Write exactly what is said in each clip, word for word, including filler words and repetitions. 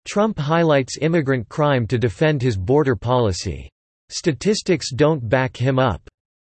Trump highlights immigrant crime to defend his border policy. Statistics don't back him up.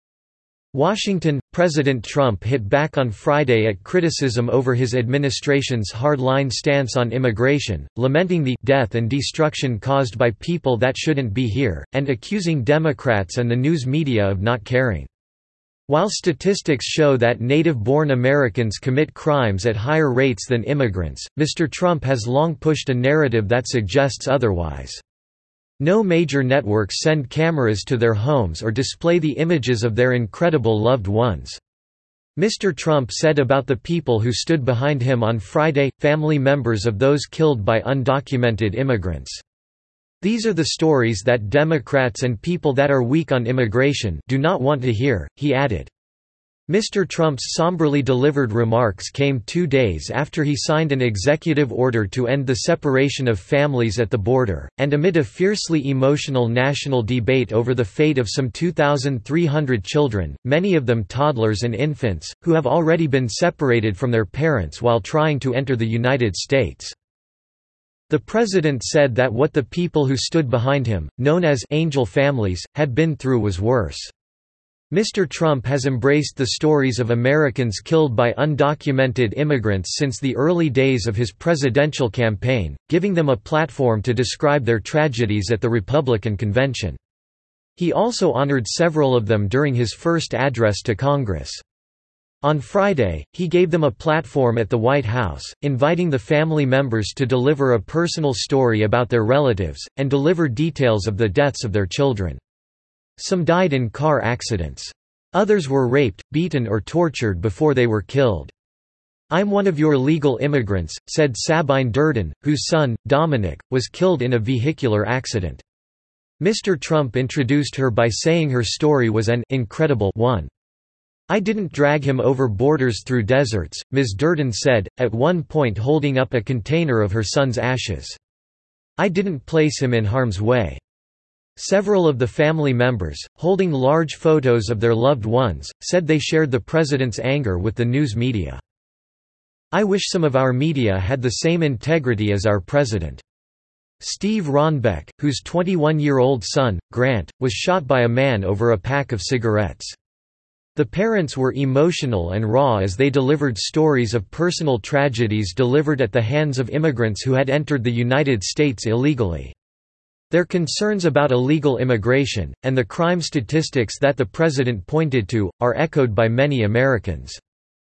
Washington – President Trump hit back on Friday at criticism over his administration's hard-line stance on immigration, lamenting the «death and destruction caused by people that shouldn't be here», and accusing Democrats and the news media of not caring. While statistics show that native-born Americans commit crimes at higher rates than immigrants, Mister Trump has long pushed a narrative that suggests otherwise. No major networks send cameras to their homes or display the images of their incredible loved ones. Mister Trump said about the people who stood behind him on Friday, family members of those killed by undocumented immigrants. These are the stories that Democrats and people that are weak on immigration do not want to hear, he added. Mister Trump's somberly delivered remarks came two days after he signed an executive order to end the separation of families at the border, and amid a fiercely emotional national debate over the fate of some two thousand three hundred children, many of them toddlers and infants, who have already been separated from their parents while trying to enter the United States. The president said that what the people who stood behind him, known as angel families, had been through was worse. Mister Trump has embraced the stories of Americans killed by undocumented immigrants since the early days of his presidential campaign, giving them a platform to describe their tragedies at the Republican convention. He also honored several of them during his first address to Congress. On Friday, he gave them a platform at the White House, inviting the family members to deliver a personal story about their relatives, and deliver details of the deaths of their children. Some died in car accidents. Others were raped, beaten or tortured before they were killed. "I'm one of your legal immigrants," said Sabine Durden, whose son, Dominic, was killed in a vehicular accident. Mister Trump introduced her by saying her story was an incredible one. "I didn't drag him over borders through deserts," Miz Durden said, at one point holding up a container of her son's ashes. "I didn't place him in harm's way." Several of the family members, holding large photos of their loved ones, said they shared the president's anger with the news media. "I wish some of our media had the same integrity as our president." Steve Ronbeck, whose twenty-one-year-old son, Grant, was shot by a man over a pack of cigarettes. The parents were emotional and raw as they delivered stories of personal tragedies delivered at the hands of immigrants who had entered the United States illegally. Their concerns about illegal immigration, and the crime statistics that the president pointed to, are echoed by many Americans.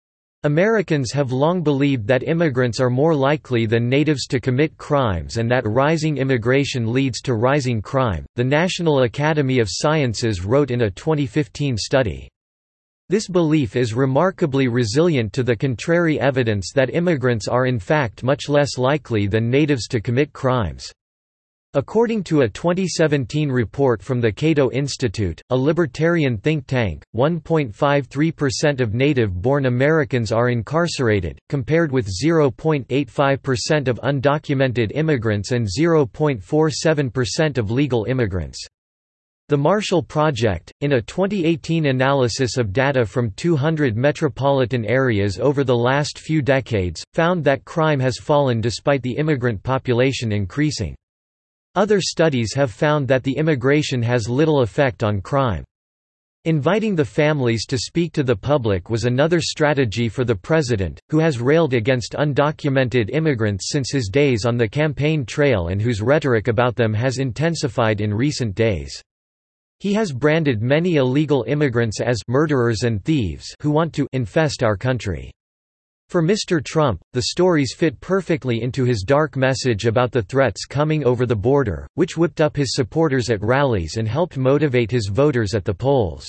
Americans have long believed that immigrants are more likely than natives to commit crimes and that rising immigration leads to rising crime, the National Academy of Sciences wrote in a twenty fifteen study. This belief is remarkably resilient to the contrary evidence that immigrants are in fact much less likely than natives to commit crimes. According to a twenty seventeen report from the Cato Institute, a libertarian think tank, one point five three percent of native-born Americans are incarcerated, compared with zero point eight five percent of undocumented immigrants and zero point four seven percent of legal immigrants. The Marshall Project, in a twenty eighteen analysis of data from two hundred metropolitan areas over the last few decades, found that crime has fallen despite the immigrant population increasing. Other studies have found that the immigration has little effect on crime. Inviting the families to speak to the public was another strategy for the president, who has railed against undocumented immigrants since his days on the campaign trail and whose rhetoric about them has intensified in recent days. He has branded many illegal immigrants as murderers and thieves who want to infest our country. For Mister Trump, the stories fit perfectly into his dark message about the threats coming over the border, which whipped up his supporters at rallies and helped motivate his voters at the polls.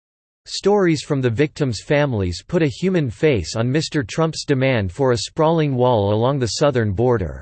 Stories from the victims' families put a human face on Mister Trump's demand for a sprawling wall along the southern border.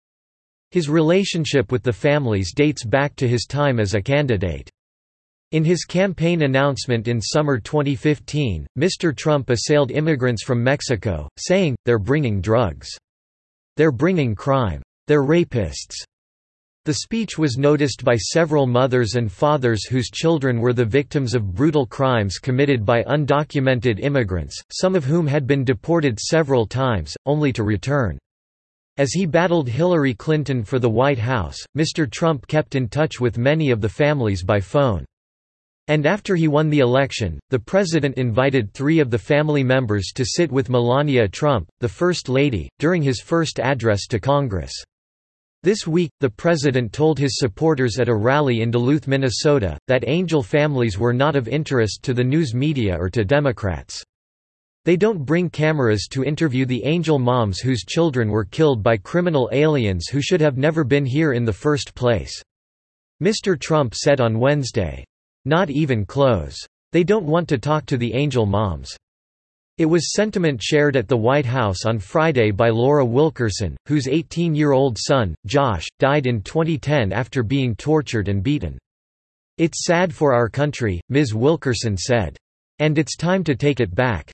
His relationship with the families dates back to his time as a candidate. In his campaign announcement in summer twenty fifteen, Mister Trump assailed immigrants from Mexico, saying, "They're bringing drugs. They're bringing crime. They're rapists." The speech was noticed by several mothers and fathers whose children were the victims of brutal crimes committed by undocumented immigrants, some of whom had been deported several times, only to return. As he battled Hillary Clinton for the White House, Mister Trump kept in touch with many of the families by phone. And after he won the election, the president invited three of the family members to sit with Melania Trump, the First Lady, during his first address to Congress. This week, the president told his supporters at a rally in Duluth, Minnesota, that angel families were not of interest to the news media or to Democrats. They don't bring cameras to interview the angel moms whose children were killed by criminal aliens who should have never been here in the first place. Mister Trump said on Wednesday. Not even close. They don't want to talk to the angel moms. It was sentiment shared at the White House on Friday by Laura Wilkerson, whose eighteen-year-old son, Josh, died in twenty ten after being tortured and beaten. "It's sad for our country," Miz Wilkerson said. "And it's time to take it back."